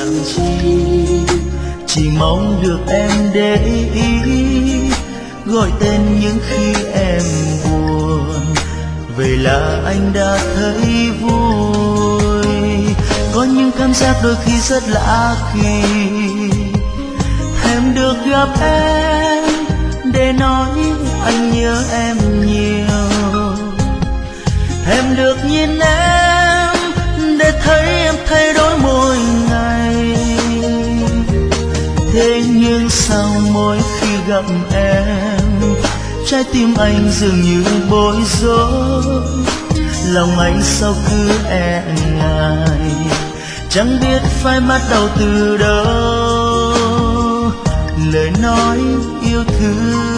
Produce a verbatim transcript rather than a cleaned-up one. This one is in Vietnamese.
làm chi, chỉ mong được em để ý, gọi tên những khi em buồn, vậy là anh đã thấy vui. Có những cảm giác đôi khi rất lạ kỳ, thèm được gặp em để nói anh nhớ em nhiều, thèm được nhìn em để thấy em thay đổi mỗi ngày. Thế nhưng sao mỗi khi gặp em, trái tim anh dường như bối rối, lòng anh sao cứ e ngại, chẳng biết phải bắt đầu từ đâu. Lời nói yêu thương